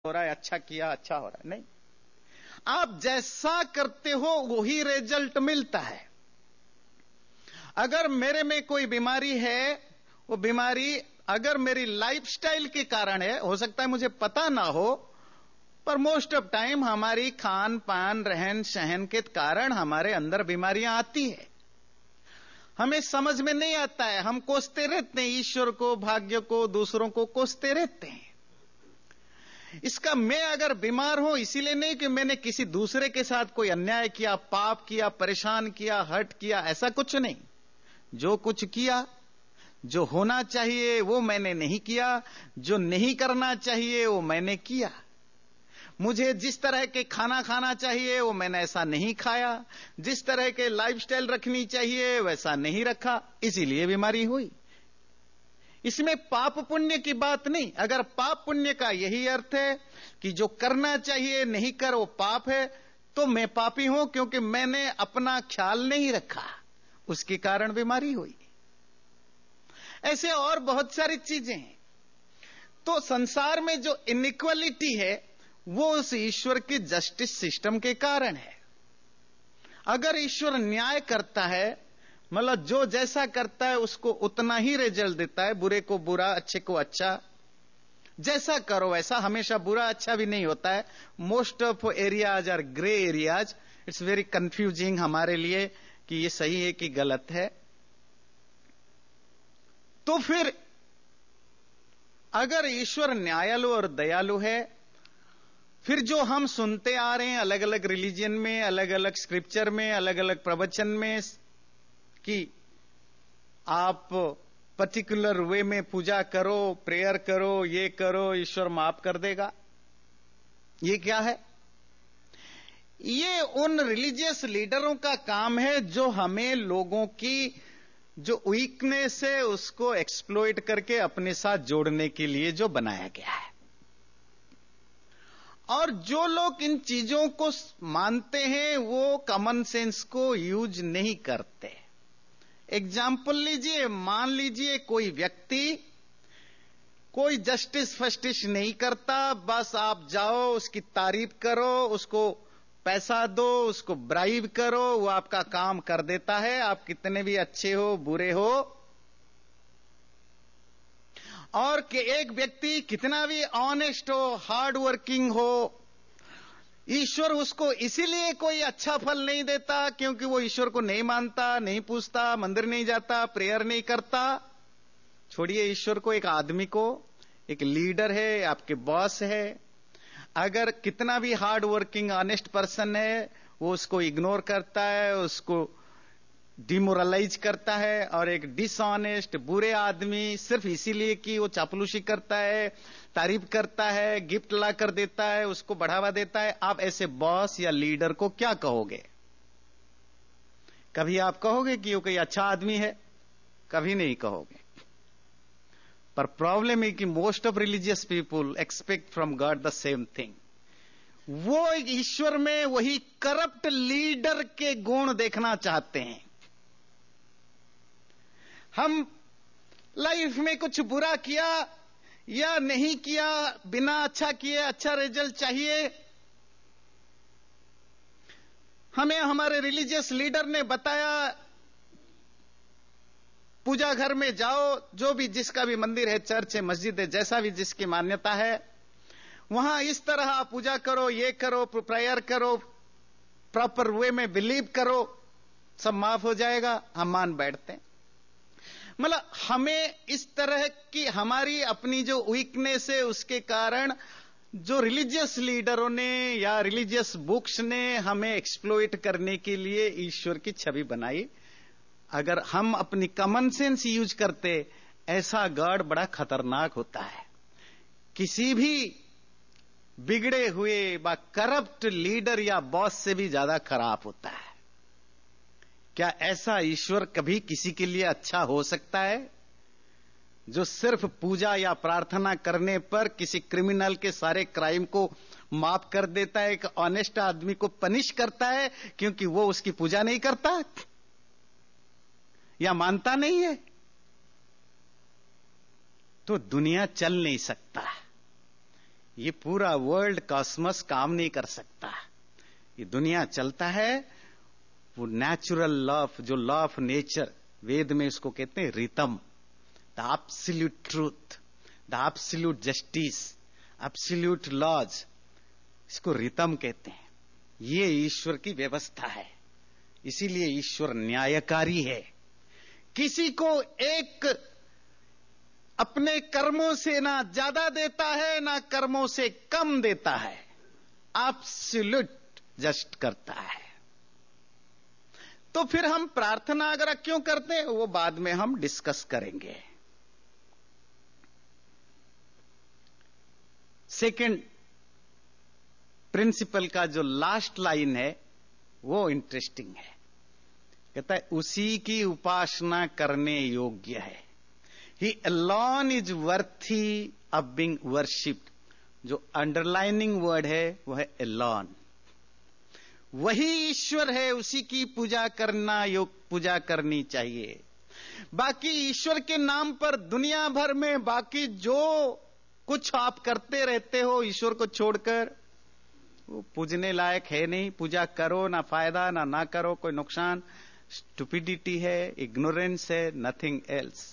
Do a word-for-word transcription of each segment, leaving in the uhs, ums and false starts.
हो रहा है, अच्छा किया, अच्छा हो रहा है। नहीं, आप जैसा करते हो वही रिजल्ट मिलता है। अगर मेरे में कोई बीमारी है, वो बीमारी अगर मेरी लाइफस्टाइल के कारण है, हो सकता है मुझे पता ना हो, पर मोस्ट ऑफ टाइम हमारी खान पान रहन सहन के कारण हमारे अंदर बीमारियां आती है। हमें समझ में नहीं आता है, हम कोसते रहते हैं, ईश्वर को, भाग्य को, दूसरों को कोसते रहते हैं। इसका मैं अगर बीमार हूं, इसीलिए नहीं कि मैंने किसी दूसरे के साथ कोई अन्याय किया, पाप किया, परेशान किया, हर्ट किया, ऐसा कुछ नहीं। जो कुछ किया, जो होना चाहिए वो मैंने नहीं किया, जो नहीं करना चाहिए वो मैंने किया। मुझे जिस तरह के खाना खाना चाहिए वो मैंने ऐसा नहीं खाया, जिस तरह के लाइफस्टाइल रखनी चाहिए वैसा नहीं रखा, इसीलिए बीमारी हुई। इसमें पाप पुण्य की बात नहीं। अगर पाप पुण्य का यही अर्थ है कि जो करना चाहिए नहीं कर वो पाप है, तो मैं पापी हूं क्योंकि मैंने अपना ख्याल नहीं रखा, उसके कारण बीमारी हुई। ऐसे और बहुत सारी चीजें हैं। तो संसार में जो इनइक्वालिटी है वो उस ईश्वर के जस्टिस सिस्टम के कारण है। अगर ईश्वर न्याय करता है, मतलब जो जैसा करता है उसको उतना ही रिजल्ट देता है, बुरे को बुरा, अच्छे को अच्छा, जैसा करो वैसा, हमेशा बुरा अच्छा भी नहीं होता है। Most of areas are grey areas. It's very confusing हमारे लिए कि ये सही है कि गलत है। तो फिर अगर ईश्वर न्यायालु और दयालु है, फिर जो हम सुनते आ रहे हैं अलग अलग रिलीजन में, अलग अलग स्क्रिप्चर में, अलग अलग प्रवचन में कि आप पर्टिकुलर वे में पूजा करो, प्रेयर करो, ये करो, ईश्वर माफ कर देगा, ये क्या है? ये उन रिलीजियस लीडरों का काम है जो हमें लोगों की जो वीकनेस है उसको एक्सप्लॉइट करके अपने साथ जोड़ने के लिए जो बनाया गया है। और जो लोग इन चीजों को मानते हैं वो कॉमन सेंस को यूज नहीं करते। एग्जाम्पल लीजिए, मान लीजिए कोई व्यक्ति कोई जस्टिस फस्टिस नहीं करता, बस आप जाओ उसकी तारीफ करो, उसको पैसा दो, उसको ब्राइब करो, वो आपका काम कर देता है, आप कितने भी अच्छे हो बुरे हो। और कि एक व्यक्ति कितना भी ऑनेस्ट हो, हार्ड वर्किंग हो, ईश्वर उसको इसीलिए कोई अच्छा फल नहीं देता क्योंकि वो ईश्वर को नहीं मानता, नहीं पूछता, मंदिर नहीं जाता, प्रेयर नहीं करता। छोड़िए ईश्वर को, एक आदमी को, एक लीडर है, आपके बॉस है, अगर कितना भी हार्ड वर्किंग ऑनेस्ट पर्सन है, वो उसको इग्नोर करता है, उसको डिमोरलाइज करता है। और एक डिसऑनेस्ट बुरे आदमी सिर्फ इसीलिए कि वो चापलूसी करता है, तारीफ करता है, गिफ्ट ला कर देता है, उसको बढ़ावा देता है, आप ऐसे बॉस या लीडर को क्या कहोगे? कभी आप कहोगे कि वो कोई अच्छा आदमी है? कभी नहीं कहोगे। पर प्रॉब्लम है कि most of religious people expect from God the same thing. वो ईश्वर में वही करप्ट लीडर के गुण देखना चाहते हैं। हम लाइफ में कुछ बुरा किया या नहीं किया, बिना अच्छा किए अच्छा रिजल्ट चाहिए। हमें हमारे रिलीजियस लीडर ने बताया, पूजा घर में जाओ, जो भी जिसका भी मंदिर है, चर्च है, मस्जिद है, जैसा भी जिसकी मान्यता है, वहां इस तरह पूजा करो, ये करो, प्रेयर करो, प्रॉपर वे में बिलीव करो, सब माफ हो जाएगा। हम मान बैठते हैं। मतलब हमें इस तरह की हमारी अपनी जो वीकनेस है उसके कारण जो रिलीजियस लीडरों ने या रिलीजियस बुक्स ने हमें एक्सप्लॉइट करने के लिए ईश्वर की छवि बनाई। अगर हम अपनी कॉमन सेंस यूज करते, ऐसा गॉड बड़ा खतरनाक होता है, किसी भी बिगड़े हुए व करप्ट लीडर या बॉस से भी ज्यादा खराब होता है। क्या ऐसा ईश्वर कभी किसी के लिए अच्छा हो सकता है जो सिर्फ पूजा या प्रार्थना करने पर किसी क्रिमिनल के सारे क्राइम को माफ कर देता है, एक ऑनेस्ट आदमी को पनिश करता है क्योंकि वो उसकी पूजा नहीं करता या मानता नहीं है? तो दुनिया चल नहीं सकता। ये पूरा वर्ल्ड कॉस्मस काम नहीं कर सकता। ये दुनिया चलता है वो नेचुरल लॉ, जो लॉ ऑफ नेचर, वेद में इसको कहते हैं रितम, the absolute truth, the absolute justice, absolute laws, इसको रितम कहते हैं। ये ईश्वर की व्यवस्था है। इसीलिए ईश्वर न्यायकारी है। किसी को एक अपने कर्मों से ना ज्यादा देता है ना कर्मों से कम देता है, एब्सोल्यूट जस्ट करता है। तो फिर हम प्रार्थना अगर क्यों करते हैं वो बाद में हम डिस्कस करेंगे। सेकंड प्रिंसिपल का जो लास्ट लाइन है वो इंटरेस्टिंग है। कहता है उसी की उपासना करने योग्य है। He alone is worthy of being worshipped. जो अंडरलाइनिंग वर्ड है वो है अलोन। वही ईश्वर है, उसी की पूजा करना योग पूजा करनी चाहिए। बाकी ईश्वर के नाम पर दुनिया भर में बाकी जो कुछ आप करते रहते हो ईश्वर को छोड़कर, वो पूजने लायक है नहीं। पूजा करो ना फायदा, ना ना करो कोई नुकसान। स्टुपिडिटी है, इग्नोरेंस है, नथिंग एल्स।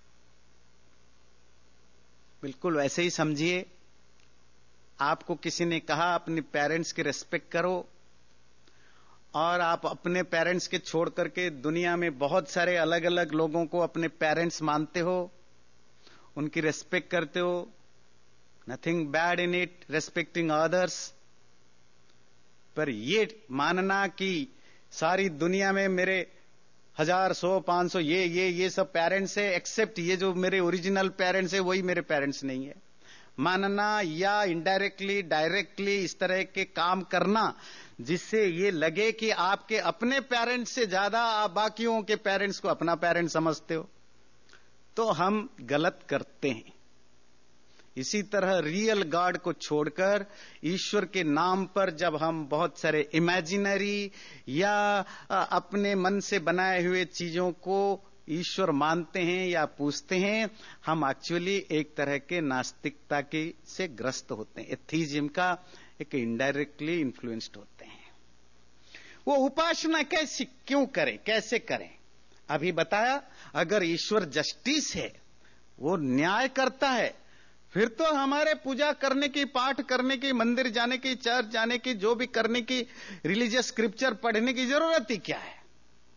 बिल्कुल वैसे ही समझिए। आपको किसी ने कहा अपने पेरेंट्स की रिस्पेक्ट करो, और आप अपने पेरेंट्स के छोड़ करके दुनिया में बहुत सारे अलग अलग लोगों को अपने पेरेंट्स मानते हो, उनकी रिस्पेक्ट करते हो। Nothing bad in it, respecting others. पर ये मानना कि सारी दुनिया में मेरे हजार सौ पांच सौ ये ये ये सब पेरेंट्स है, एक्सेप्ट ये जो मेरे ओरिजिनल पेरेंट्स है वही मेरे पेरेंट्स नहीं है, मानना या इनडायरेक्टली डायरेक्टली इस तरह के काम करना जिससे ये लगे कि आपके अपने पेरेंट्स से ज्यादा आप बाकियों के पेरेंट्स को अपना पेरेंट समझते हो, तो हम गलत करते हैं। इसी तरह रियल गॉड को छोड़कर ईश्वर के नाम पर जब हम बहुत सारे इमेजिनरी या अपने मन से बनाए हुए चीजों को ईश्वर मानते हैं या पूछते हैं, हम एक्चुअली एक तरह के नास्तिकता के से ग्रस्त होते हैं। एथीज्म का एक इनडायरेक्टली इन्फ्लुएंस्ड होते हैं। वो उपासना कैसी क्यों करें, कैसे करें? अभी बताया। अगर ईश्वर जस्टिस है, वो न्याय करता है, फिर तो हमारे पूजा करने की, पाठ करने की, मंदिर जाने की, चर्च जाने की, जो भी करने की, रिलीजियस स्क्रिप्चर पढ़ने की जरूरत ही क्या है?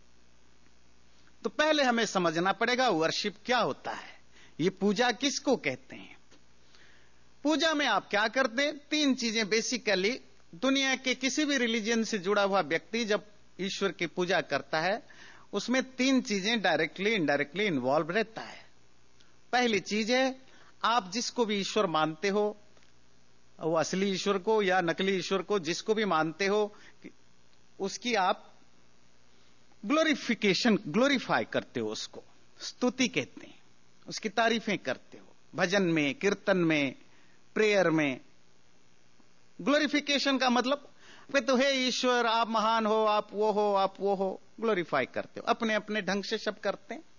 तो पहले हमें समझना पड़ेगा वर्शिप क्या होता है, ये पूजा किसको कहते हैं। पूजा में आप क्या करते हैं? तीन चीजें बेसिकली। दुनिया के किसी भी रिलीजन से जुड़ा हुआ व्यक्ति जब ईश्वर की पूजा करता है, उसमें तीन चीजें डायरेक्टली इनडायरेक्टली इन्वॉल्व रहता है। पहली चीज है, आप जिसको भी ईश्वर मानते हो, वो असली ईश्वर को या नकली ईश्वर को, जिसको भी मानते हो, उसकी आप ग्लोरिफिकेशन, ग्लोरीफाई करते हो, उसको स्तुति कहते हैं, उसकी तारीफें करते हो, भजन में, कीर्तन में, प्रेयर में। ग्लोरिफिकेशन का मतलब वे तो है ईश्वर, आप महान हो, आप वो हो, आप वो हो, ग्लोरीफाई करते हो। अपने अपने ढंग से सब करते हैं।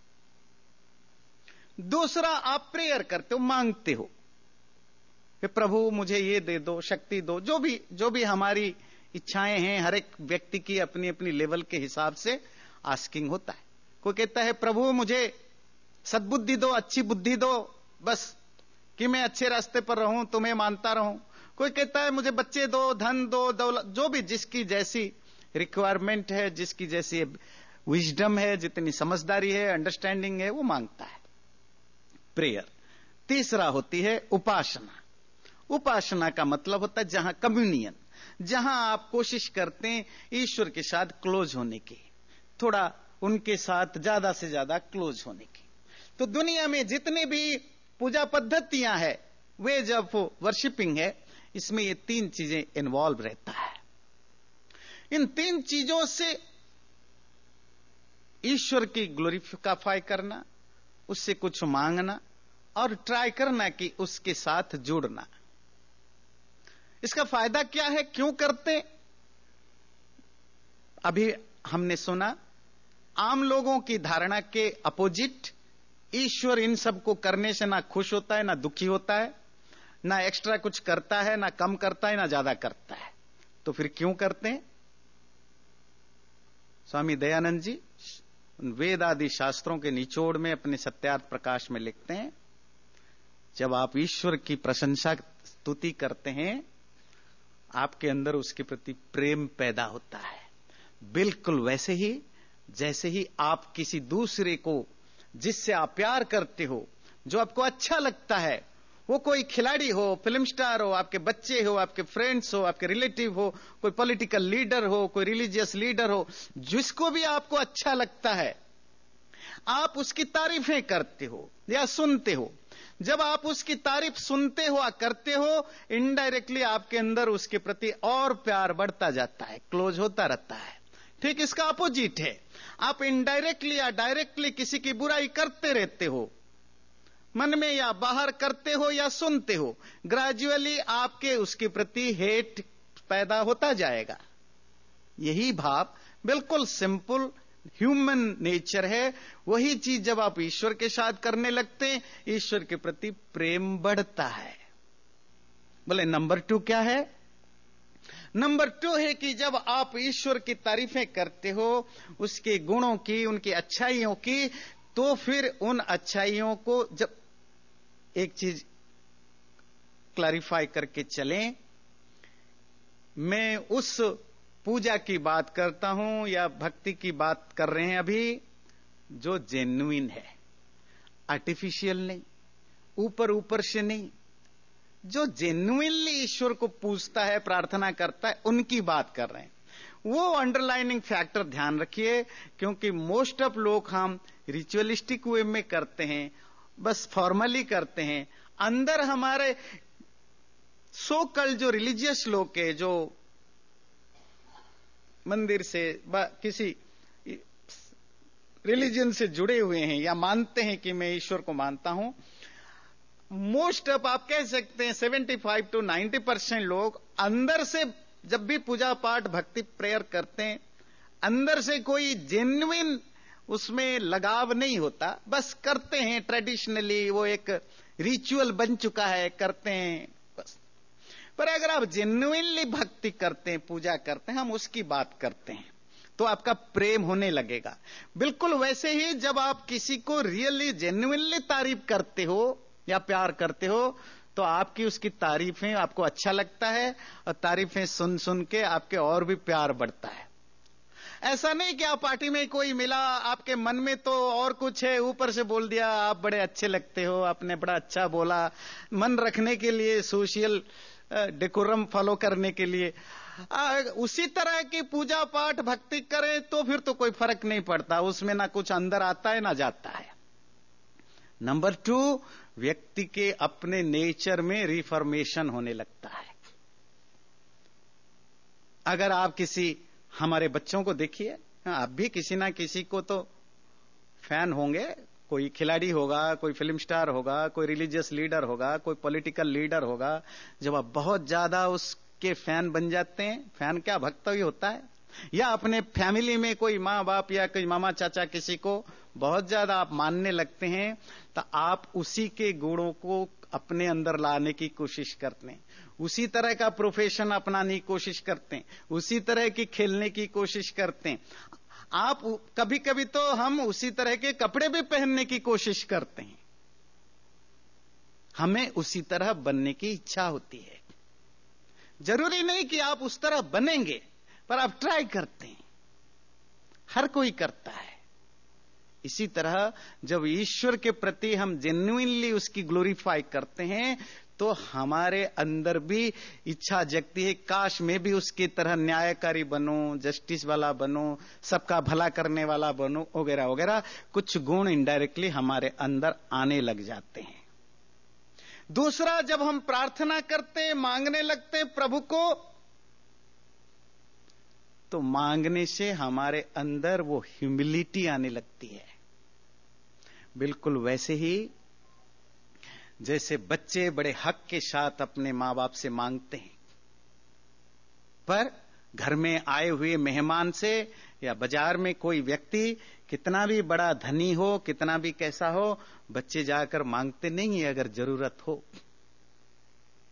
दूसरा, आप प्रेयर करते हो, मांगते हो कि प्रभु मुझे ये दे दो, शक्ति दो, जो भी जो भी हमारी इच्छाएं हैं, हर एक व्यक्ति की अपनी अपनी लेवल के हिसाब से आस्किंग होता है। कोई कहता है प्रभु मुझे सद्बुद्धि दो, अच्छी बुद्धि दो, बस कि मैं अच्छे रास्ते पर रहूं, तुम्हें मानता रहूं। कोई कहता है मुझे बच्चे दो, धन दो, दौलत, जो भी जिसकी जैसी रिक्वायरमेंट है, जिसकी जैसी विजडम है, जितनी समझदारी है, अंडरस्टैंडिंग है, वो मांगता है। प्रेयर। तीसरा होती है उपासना। उपासना का मतलब होता है जहां कम्युनियन, जहां आप कोशिश करते हैं ईश्वर के साथ क्लोज होने की, थोड़ा उनके साथ ज्यादा से ज्यादा क्लोज होने की। तो दुनिया में जितने भी पूजा पद्धतियां हैं, वे जब वर्शिपिंग है, इसमें ये तीन चीजें इन्वॉल्व रहता है। इन तीन चीजों से ईश्वर की ग्लोरीफाई करना, उससे कुछ मांगना और ट्राई करना कि उसके साथ जुड़ना। इसका फायदा क्या है, क्यों करते? अभी हमने सुना, आम लोगों की धारणा के अपोजिट ईश्वर इन सब को करने से ना खुश होता है, ना दुखी होता है, ना एक्स्ट्रा कुछ करता है, ना कम करता है, ना ज्यादा करता है। तो फिर क्यों करते हैं? स्वामी दयानंद जी वेद आदि शास्त्रों के निचोड़ में अपने सत्यार्थ प्रकाश में लिखते हैं, जब आप ईश्वर की प्रशंसा स्तुति करते हैं, आपके अंदर उसके प्रति प्रेम पैदा होता है। बिल्कुल वैसे ही जैसे ही आप किसी दूसरे को, जिससे आप प्यार करते हो, जो आपको अच्छा लगता है, वो कोई खिलाड़ी हो, फिल्म स्टार हो, आपके बच्चे हो, आपके फ्रेंड्स हो, आपके रिलेटिव हो, कोई पॉलिटिकल लीडर हो, कोई रिलीजियस लीडर हो, जिसको भी आपको अच्छा लगता है, आप उसकी तारीफें करते हो या सुनते हो। जब आप उसकी तारीफ सुनते हो या करते हो, इनडायरेक्टली आपके अंदर उसके प्रति और प्यार बढ़ता जाता है, क्लोज होता रहता है। ठीक इसका अपोजिट है, आप इनडायरेक्टली या डायरेक्टली किसी की बुराई करते रहते हो, मन में या बाहर करते हो या सुनते हो, ग्रेजुअली आपके उसके प्रति हेट पैदा होता जाएगा। यही भाव बिल्कुल सिंपल ह्यूमन नेचर है। वही चीज जब आप ईश्वर के साथ करने लगते हैं, ईश्वर के प्रति प्रेम बढ़ता है। बोले नंबर टू क्या है? नंबर टू है कि जब आप ईश्वर की तारीफें करते हो, उसके गुणों की, उनकी अच्छाइयों की, तो फिर उन अच्छाइयों को, जब एक चीज क्लैरिफाई करके चलें, मैं उस पूजा की बात करता हूं या भक्ति की बात कर रहे हैं अभी, जो जेन्युइन है, आर्टिफिशियल नहीं, ऊपर ऊपर से नहीं, जो जेन्युइनली ईश्वर को पूजता है, प्रार्थना करता है, उनकी बात कर रहे हैं। वो अंडरलाइनिंग फैक्टर ध्यान रखिए, क्योंकि मोस्ट ऑफ लोग हम रिचुअलिस्टिक वे में करते हैं, बस फॉर्मली करते हैं। अंदर हमारे सो कल जो रिलीजियस लोग के, जो मंदिर से किसी रिलीजन से जुड़े हुए हैं या मानते हैं कि मैं ईश्वर को मानता हूं, मोस्ट ऑफ आप कह सकते हैं पचहत्तर टू नब्बे परसेंट लोग अंदर से जब भी पूजा पाठ भक्ति प्रेयर करते हैं, अंदर से कोई जेन्युइन उसमें लगाव नहीं होता, बस करते हैं ट्रेडिशनली, वो एक रिचुअल बन चुका है, करते हैं बस। पर अगर आप जेन्युइनली भक्ति करते हैं, पूजा करते हैं, हम उसकी बात करते हैं, तो आपका प्रेम होने लगेगा। बिल्कुल वैसे ही जब आप किसी को रियली जेन्युइनली तारीफ करते हो या प्यार करते हो, तो आपकी उसकी तारीफें आपको अच्छा लगता है, और तारीफें सुन सुन के आपके और भी प्यार बढ़ता है। ऐसा नहीं कि आप पार्टी में कोई मिला, आपके मन में तो और कुछ है, ऊपर से बोल दिया आप बड़े अच्छे लगते हो, आपने बड़ा अच्छा बोला, मन रखने के लिए, सोशल डेकोरम फॉलो करने के लिए। आ, उसी तरह की पूजा पाठ भक्ति करें तो फिर तो कोई फर्क नहीं पड़ता, उसमें ना कुछ अंदर आता है ना जाता है। नंबर टू, व्यक्ति के अपने नेचर में रिफॉर्मेशन होने लगता है। अगर आप किसी, हमारे बच्चों को देखिए, आप भी किसी ना किसी को तो फैन होंगे, कोई खिलाड़ी होगा, कोई फिल्म स्टार होगा, कोई रिलीजियस लीडर होगा, कोई पॉलिटिकल लीडर होगा। जब आप बहुत ज्यादा उसके फैन बन जाते हैं, फैन क्या भक्त ही होता है, या अपने फैमिली में कोई माँ बाप या कोई मामा चाचा किसी को बहुत ज्यादा आप मानने लगते हैं, तो आप उसी के गुणों को अपने अंदर लाने की कोशिश करते हैं, उसी तरह का प्रोफेशन अपनाने की कोशिश करते हैं, उसी तरह की खेलने की कोशिश करते हैं। आप कभी कभी तो हम उसी तरह के कपड़े भी पहनने की कोशिश करते हैं, हमें उसी तरह बनने की इच्छा होती है। जरूरी नहीं कि आप उस तरह बनेंगे, पर आप ट्राई करते हैं, हर कोई करता है। इसी तरह जब ईश्वर के प्रति हम जेन्युइनली उसकी ग्लोरीफाई करते हैं, तो हमारे अंदर भी इच्छा जगती है, काश मैं भी उसकी तरह न्यायकारी बनूं, जस्टिस वाला बनूं, सबका भला करने वाला बनूं, वगैरह वगैरह। कुछ गुण इनडायरेक्टली हमारे अंदर आने लग जाते हैं। दूसरा, जब हम प्रार्थना करते हैं, मांगने लगते हैं प्रभु को, तो मांगने से हमारे अंदर वो ह्यूमिलिटी आने लगती है। बिल्कुल वैसे ही जैसे बच्चे बड़े हक के साथ अपने मां बाप से मांगते हैं, पर घर में आए हुए मेहमान से या बाजार में कोई व्यक्ति कितना भी बड़ा धनी हो, कितना भी कैसा हो, बच्चे जाकर मांगते नहीं है अगर जरूरत हो।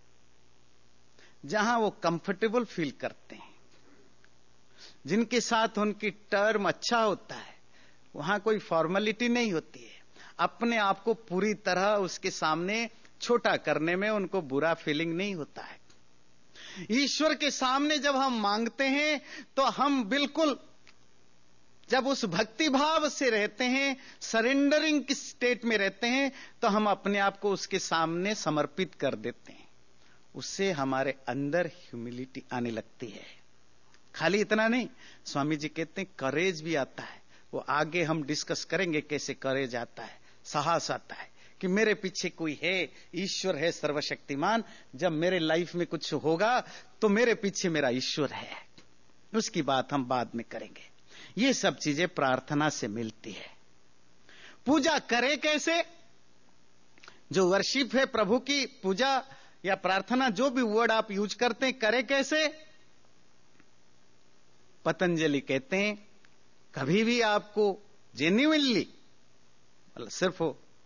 जहां वो कंफर्टेबल फील करते हैं, जिनके साथ उनकी टर्म अच्छा होता है, वहां कोई फॉर्मेलिटी नहीं होती है। अपने आप को पूरी तरह उसके सामने छोटा करने में उनको बुरा फीलिंग नहीं होता है। ईश्वर के सामने जब हम मांगते हैं तो हम बिल्कुल जब उस भक्ति भाव से रहते हैं, सरेंडरिंग की स्टेट में रहते हैं, तो हम अपने आप को उसके सामने समर्पित कर देते हैं। उससे हमारे अंदर ह्यूमिलिटी आने लगती है। खाली इतना नहीं, स्वामी जी कहते हैं करेज भी आता है। वो आगे हम डिस्कस करेंगे कैसे करेज आता है, साहस आता है कि मेरे पीछे कोई है, ईश्वर है सर्वशक्तिमान। जब मेरे लाइफ में कुछ होगा तो मेरे पीछे मेरा ईश्वर है। उसकी बात हम बाद में करेंगे। ये सब चीजें प्रार्थना से मिलती है। पूजा करें कैसे? जो वर्शिप है प्रभु की पूजा या प्रार्थना, जो भी वर्ड आप यूज करते हैं, करें कैसे? पतंजलि कहते हैं कभी भी आपको जेन्युइनली, मतलब सिर्फ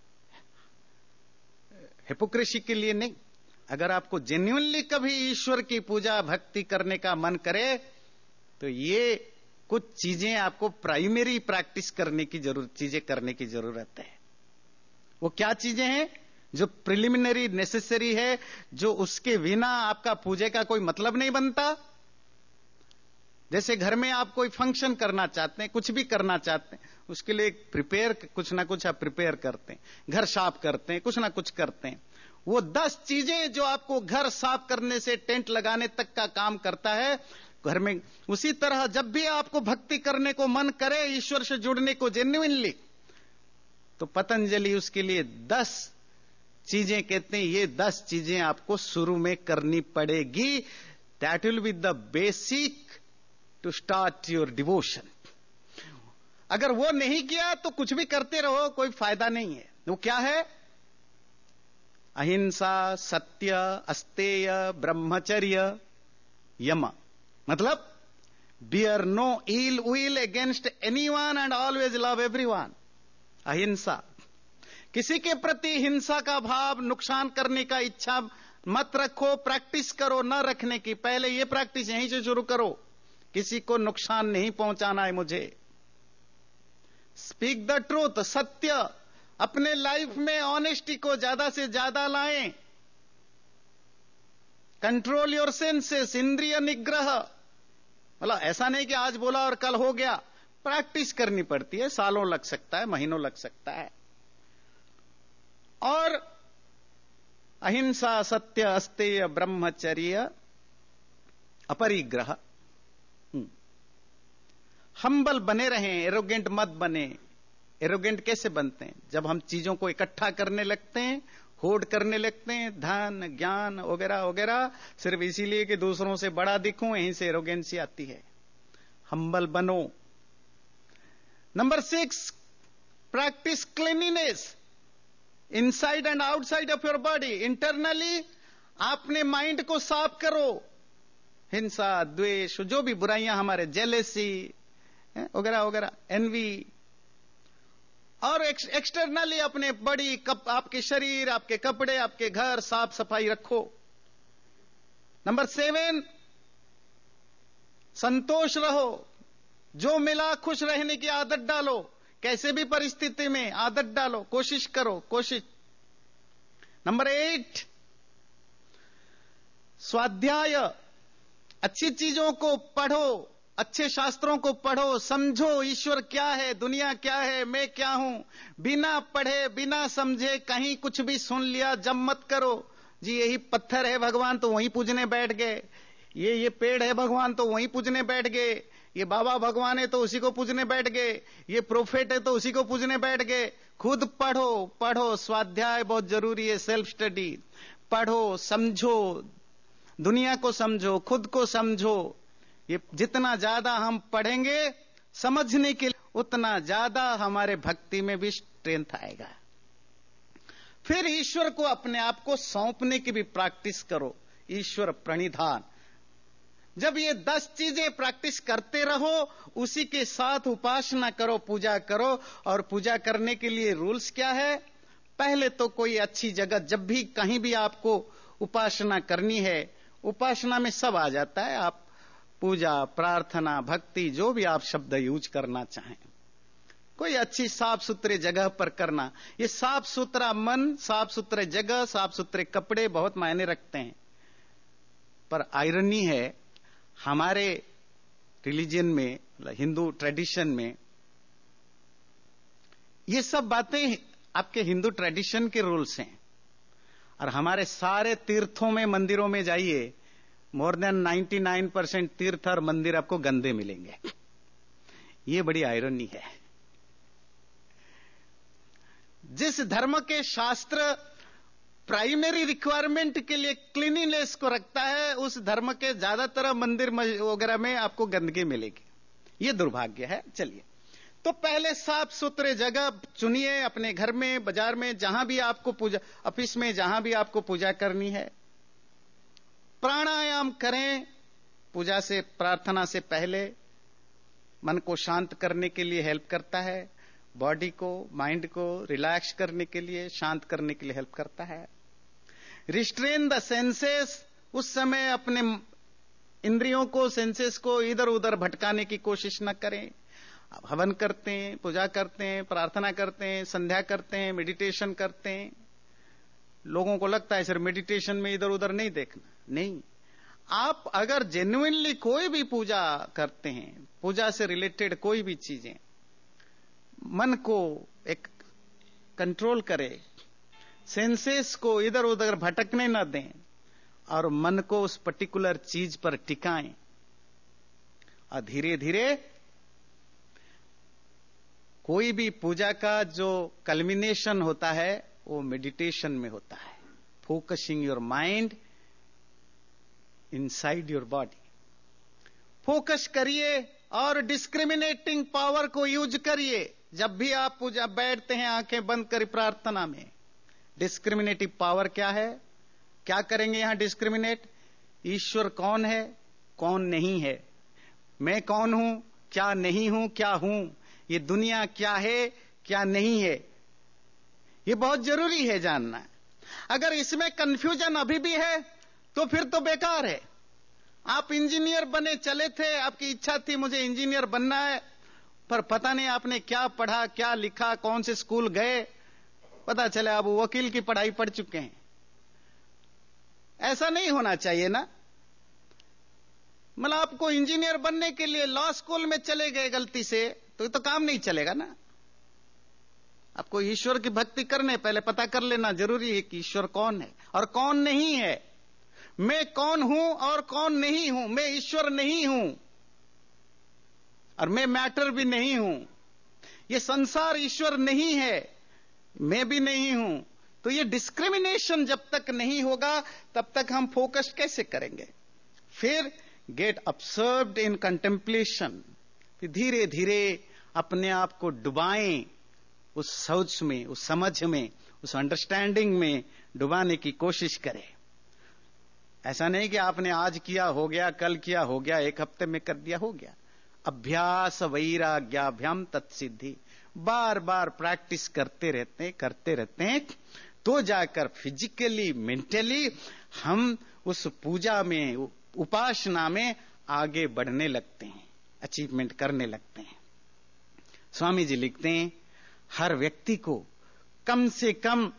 हिपोक्रेसी के लिए नहीं, अगर आपको जेन्युइनली कभी ईश्वर की पूजा भक्ति करने का मन करे तो ये कुछ चीजें आपको प्राइमरी प्रैक्टिस करने की जरूरत चीजें करने की जरूरत है। वो क्या चीजें हैं? जो प्रिलिमिनरी नेसेसरी है, जो उसके बिना आपका पूजे का कोई मतलब नहीं बनता। जैसे घर में आप कोई फंक्शन करना चाहते हैं, कुछ भी करना चाहते हैं, उसके लिए प्रिपेयर कुछ ना कुछ आप प्रिपेयर करते हैं, घर साफ करते हैं, कुछ ना कुछ करते हैं। वो दस चीजें जो आपको घर साफ करने से टेंट लगाने तक का काम करता है घर में, उसी तरह जब भी आपको भक्ति करने को मन करे, ईश्वर से जुड़ने को जेन्युइनली, तो पतंजलि उसके लिए दस चीजें कहते हैं। ये दस चीजें आपको शुरू में करनी पड़ेगी। That will be the basic to start your devotion. अगर वो नहीं किया तो कुछ भी करते रहो, कोई फायदा नहीं है। वो क्या है? अहिंसा, सत्य, अस्तेय, ब्रह्मचर्य, यम। मतलब bear no ill will against anyone and always love everyone. अहिंसा, किसी के प्रति हिंसा का भाव, नुकसान करने का इच्छा मत रखो। प्रैक्टिस करो न रखने की। पहले ये प्रैक्टिस यहीं से शुरू करो, किसी को नुकसान नहीं पहुंचाना है मुझे। स्पीक द ट्रूथ, सत्य। अपने लाइफ में ऑनेस्टी को ज्यादा से ज्यादा लाएं। कंट्रोल योर सेंसेस, इंद्रिय निग्रह। मतलब ऐसा नहीं कि आज बोला और कल हो गया। प्रैक्टिस करनी पड़ती है, सालों लग सकता है, महीनों लग सकता है। और अहिंसा, सत्य, अस्तेय, ब्रह्मचर्य, अपरिग्रह। हम्बल बने रहें, एरोगेंट मत बने। एरोगेंट कैसे बनते हैं? जब हम चीजों को इकट्ठा करने लगते हैं, होड़ करने लगते हैं, धन, ज्ञान वगैरह वगैरह, सिर्फ इसीलिए कि दूसरों से बड़ा दिखूं, यहीं से एरोगेंसी आती है। हम्बल बनो। Number six, practice cleanliness inside and outside of your body. Internally आपने माइंड को साफ करो। हिंसा, द्वेष, जो भी बुराइयां हमारे, जेलेसी वगैरह वगैरह, एनवी। और एक्सटर्नली अपने बॉडी, कप, आपके शरीर, आपके कपड़े, आपके घर साफ सफाई रखो। नंबर सेवन, संतोष रहो। जो मिला खुश रहने की आदत डालो। कैसे भी परिस्थिति में आदत डालो, कोशिश करो, कोशिश। नंबर एट, स्वाध्याय। अच्छी चीजों को पढ़ो, अच्छे शास्त्रों को पढ़ो, समझो ईश्वर क्या है, दुनिया क्या है, मैं क्या हूं। बिना पढ़े, बिना समझे कहीं कुछ भी सुन लिया, जब मत करो। जी यही पत्थर है भगवान, तो वहीं पूजने बैठ गए। ये ये पेड़ है भगवान, तो वहीं पूजने बैठ गए। ये बाबा भगवान है तो उसी को पूजने बैठ गए। ये प्रोफेट है तो उसी को पूजने बैठ गए। खुद पढ़ो, पढ़ो। स्वाध्याय बहुत जरूरी है, सेल्फ स्टडी। पढ़ो, समझो, दुनिया को समझो, खुद को समझो। ये जितना ज्यादा हम पढ़ेंगे समझने के लिए, उतना ज्यादा हमारे भक्ति में भी स्ट्रेंथ आएगा। फिर ईश्वर को अपने आप को सौंपने की भी प्रैक्टिस करो। ईश्वर प्रणिधान। जब ये दस चीजें प्रैक्टिस करते रहो, उसी के साथ उपासना करो, पूजा करो। और पूजा करने के लिए रूल्स क्या है? पहले तो कोई अच्छी जगह, जब भी कहीं भी आपको उपासना करनी है, उपासना में सब आ जाता है। आप पूजा, प्रार्थना, भक्ति, जो भी आप शब्द यूज करना चाहें, कोई अच्छी साफ सुथरे जगह पर करना। ये साफ सुथरा मन, साफ सुथरे जगह, साफ सुथरे कपड़े बहुत मायने रखते हैं। पर आयरनी है, हमारे रिलीजन में, हिंदू ट्रेडिशन में, ये सब बातें आपके हिंदू ट्रेडिशन के रूल्स हैं। और हमारे सारे तीर्थों में, मंदिरों में जाइए, मोर देन निन्यानवे परसेंट तीर्थ और मंदिर आपको गंदे मिलेंगे। ये बड़ी आयरनी है। जिस धर्म के शास्त्र प्राइमरी रिक्वायरमेंट के लिए क्लीनिनेस को रखता है, उस धर्म के ज्यादातर मंदिर वगैरह में आपको गंदगी मिलेगी। ये दुर्भाग्य है। चलिए, तो पहले साफ सुथरे जगह चुनिए, अपने घर में, बाजार में, जहां भी आपको पूजा, ऑफिस में, जहां भी आपको पूजा करनी है। प्राणायाम करें पूजा से, प्रार्थना से पहले। मन को शांत करने के लिए हेल्प करता है, बॉडी को, माइंड को रिलैक्स करने के लिए, शांत करने के लिए हेल्प करता है। रिस्ट्रेन द सेंसेस, उस समय अपने इंद्रियों को, सेंसेस को इधर उधर भटकाने की कोशिश न करें। आप हवन करते हैं, पूजा करते हैं, प्रार्थना करते हैं, संध्या करते हैं, मेडिटेशन करते हैं। लोगों को लगता है सिर्फ मेडिटेशन में इधर उधर नहीं देखना। नहीं, आप अगर जेन्युइनली कोई भी पूजा करते हैं, पूजा से रिलेटेड कोई भी चीजें, मन को एक कंट्रोल करें, सेंसेस को इधर उधर भटकने न दें और मन को उस पर्टिकुलर चीज पर टिकाएं। और धीरे धीरे कोई भी पूजा का जो कल्मिनेशन होता है वो मेडिटेशन में होता है। Focusing your mind inside your body. Focus करिए और डिस्क्रिमिनेटिंग पावर को यूज करिए। जब भी आप पूजा बैठते हैं, आंखें बंद करी प्रार्थना में, डिस्क्रिमिनेटिव पावर क्या है? क्या करेंगे यहां डिस्क्रिमिनेट? ईश्वर कौन है, कौन नहीं है, मैं कौन हूं, क्या नहीं हूं, क्या हूं, ये दुनिया क्या है, क्या नहीं है, ये बहुत जरूरी है जानना। अगर इसमें कंफ्यूजन अभी भी है तो फिर तो बेकार है। आप इंजीनियर बने चले थे, आपकी इच्छा थी मुझे इंजीनियर बनना है, पर पता नहीं आपने क्या पढ़ा, क्या लिखा, कौन से स्कूल गए, पता चले आप वकील की पढ़ाई पढ़ चुके हैं। ऐसा नहीं होना चाहिए ना। मतलब आपको इंजीनियर बनने के लिए लॉ स्कूल में चले गए गलती से, तो ये तो काम नहीं चलेगा ना। आपको ईश्वर की भक्ति करने पहले पता कर लेना जरूरी है कि ईश्वर कौन है और कौन नहीं है। मैं कौन हूं और कौन नहीं हूं। मैं ईश्वर नहीं हूं और मैं मैटर भी नहीं हूं। ये संसार ईश्वर नहीं है, मैं भी नहीं हूं। तो ये डिस्क्रिमिनेशन जब तक नहीं होगा तब तक हम फोकस कैसे करेंगे? फिर गेट अब्सर्व्ड इन कंटेम्पलेशन। फिर धीरे धीरे अपने आप को डुबाएं उस सोच में, उस समझ में, उस अंडरस्टैंडिंग में डुबाने की कोशिश करें। ऐसा नहीं कि आपने आज किया हो गया, कल किया हो गया, एक हफ्ते में कर दिया हो गया। अभ्यास वैराग्याभ्याम तत्सिद्धि। बार बार प्रैक्टिस करते रहते हैं, करते रहते हैं, तो जाकर फिजिकली, मेंटली हम उस पूजा में, उपासना में आगे बढ़ने लगते हैं, अचीवमेंट करने लगते हैं। स्वामी जी लिखते हैं, हर व्यक्ति को कम से कम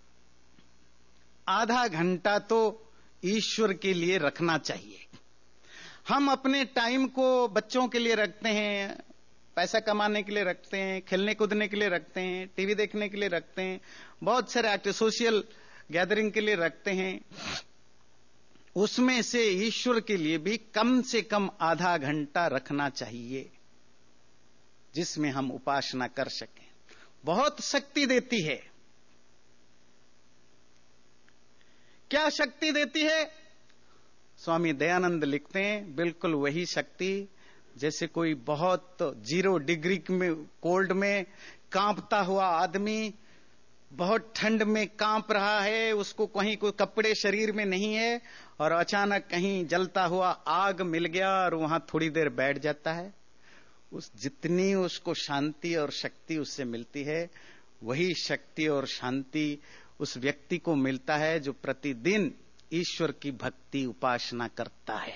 आधा घंटा तो ईश्वर के लिए रखना चाहिए। हम अपने टाइम को बच्चों के लिए रखते हैं, पैसा कमाने के लिए रखते हैं, खेलने कूदने के लिए रखते हैं, टीवी देखने के लिए रखते हैं, बहुत सारे एक्टिव सोशल गैदरिंग के लिए रखते हैं। उसमें से ईश्वर के लिए भी कम से कम आधा घंटा रखना चाहिए, जिसमें हम उपासना कर सकें। बहुत शक्ति देती है। क्या शक्ति देती है? स्वामी दयानंद लिखते हैं, बिल्कुल वही शक्ति जैसे कोई बहुत जीरो डिग्री में, कोल्ड में कांपता हुआ आदमी बहुत ठंड में कांप रहा है, उसको कहीं कोई कपड़े शरीर में नहीं है और अचानक कहीं जलता हुआ आग मिल गया और वहां थोड़ी देर बैठ जाता है। उस जितनी उसको शांति और शक्ति उससे मिलती है, वही शक्ति और शांति उस व्यक्ति को मिलता है जो प्रतिदिन ईश्वर की भक्ति उपासना करता है,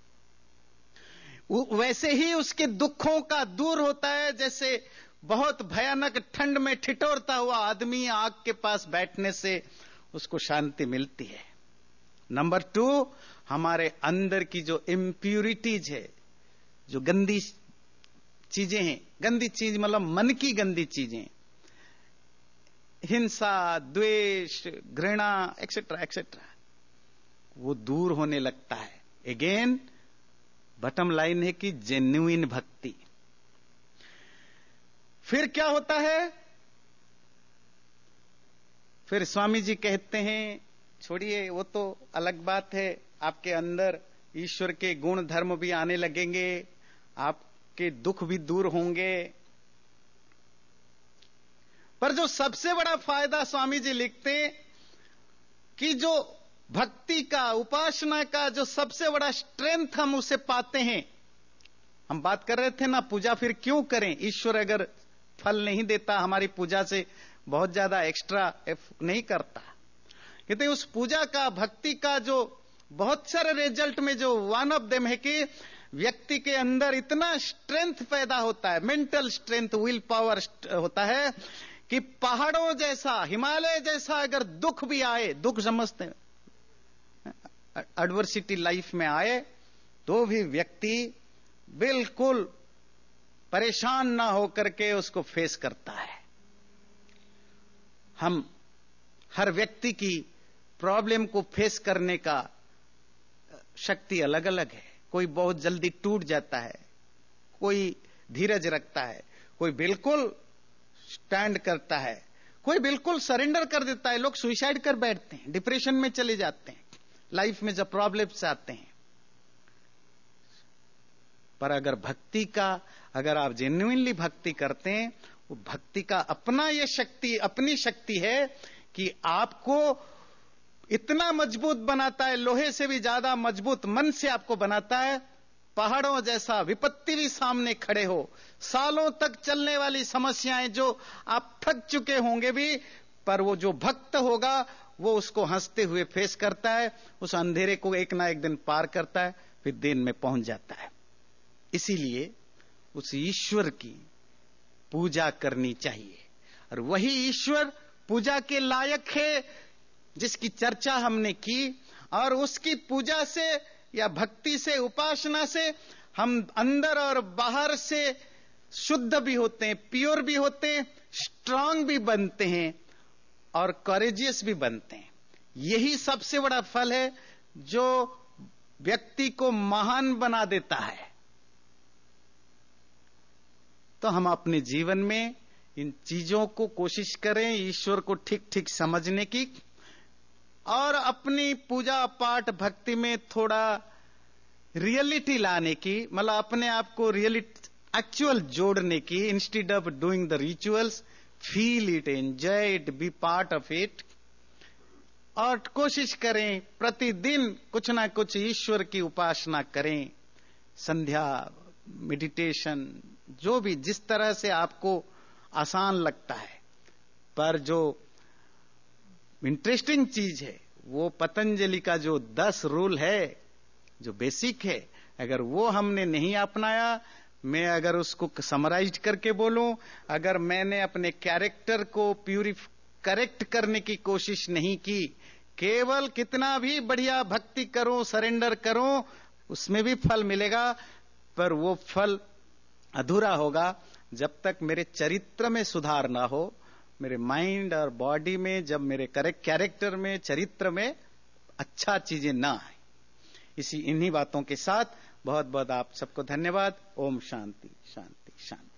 वैसे ही उसके दुखों का दूर होता है। जैसे बहुत भयानक ठंड में ठिठुरता हुआ आदमी आग के पास बैठने से उसको शांति मिलती है। नंबर टू, हमारे अंदर की जो इम्प्यूरिटीज है, जो गंदी चीजें हैं, गंदी चीज मतलब मन की गंदी चीजें, हिंसा, द्वेष, घृणा एक्सेट्रा एक्सेट्रा, वो दूर होने लगता है। अगेन बटम लाइन है कि जेन्युइन भक्ति। फिर क्या होता है? फिर स्वामी जी कहते हैं, छोड़िए वो तो अलग बात है, आपके अंदर ईश्वर के गुण धर्म भी आने लगेंगे, आपके दुख भी दूर होंगे। पर जो सबसे बड़ा फायदा स्वामी जी लिखते कि जो भक्ति का, उपासना का जो सबसे बड़ा स्ट्रेंथ हम उसे पाते हैं। हम बात कर रहे थे ना, पूजा फिर क्यों करें? ईश्वर अगर फल नहीं देता, हमारी पूजा से बहुत ज्यादा एक्स्ट्रा नहीं करता। कहते उस पूजा का, भक्ति का जो बहुत सारे रिजल्ट में जो वन ऑफ देम है कि व्यक्ति के अंदर इतना स्ट्रेंथ पैदा होता है, मेंटल स्ट्रेंथ, विल पावर होता है कि पहाड़ों जैसा, हिमालय जैसा अगर दुख भी आए, दुख समझते हैं, एडवर्सिटी लाइफ में आए तो भी व्यक्ति बिल्कुल परेशान ना होकर के उसको फेस करता है। हम हर व्यक्ति की प्रॉब्लम को फेस करने का शक्ति अलग अलग है। कोई बहुत जल्दी टूट जाता है, कोई धीरज रखता है, कोई बिल्कुल स्टैंड करता है, कोई बिल्कुल सरेंडर कर देता है। लोग सुसाइड कर बैठते हैं, डिप्रेशन में चले जाते हैं, लाइफ में जब प्रॉब्लम्स आते हैं। पर अगर भक्ति का, अगर आप जेन्युइनली भक्ति करते हैं, वो भक्ति का अपना ये शक्ति, अपनी शक्ति है कि आपको इतना मजबूत बनाता है, लोहे से भी ज्यादा मजबूत मन से आपको बनाता है। पहाड़ों जैसा विपत्ति भी सामने खड़े हो, सालों तक चलने वाली समस्याएं जो आप थक चुके होंगे भी, पर वो जो भक्त होगा वो उसको हंसते हुए फेस करता है, उस अंधेरे को एक ना एक दिन पार करता है, फिर दिन में पहुंच जाता है। इसीलिए उस ईश्वर की पूजा करनी चाहिए, और वही ईश्वर पूजा के लायक है जिसकी चर्चा हमने की। और उसकी पूजा से या भक्ति से, उपासना से हम अंदर और बाहर से शुद्ध भी होते हैं, प्योर भी होते हैं, स्ट्रांग भी बनते हैं और करेजियस भी बनते हैं। यही सबसे बड़ा फल है जो व्यक्ति को महान बना देता है। तो हम अपने जीवन में इन चीजों को कोशिश करें, ईश्वर को ठीक ठीक समझने की, और अपनी पूजा पाठ भक्ति में थोड़ा रियलिटी लाने की, मतलब अपने आप को रियलिटी एक्चुअल जोड़ने की। Instead of doing the rituals, feel it, enjoy it, be part of it. और कोशिश करें प्रतिदिन कुछ ना कुछ ईश्वर की उपासना करें, संध्या, मेडिटेशन, जो भी जिस तरह से आपको आसान लगता है। पर जो इंटरेस्टिंग चीज है वो पतंजलि का जो दस रूल है, जो बेसिक है, अगर वो हमने नहीं अपनाया, मैं अगर उसको समराइज करके बोलूं, अगर मैंने अपने कैरेक्टर को प्यूरिफ करेक्ट करने की कोशिश नहीं की, केवल कितना भी बढ़िया भक्ति करो, सरेंडर करो, उसमें भी फल मिलेगा, पर वो फल अधूरा होगा जब तक मेरे चरित्र में सुधार ना हो, मेरे माइंड और बॉडी में, जब मेरे करेक्ट कैरेक्टर में, चरित्र में अच्छा चीजें ना आए। इसी इन्हीं बातों के साथ बहुत बहुत आप सबको धन्यवाद। ओम शांति शांति शांति।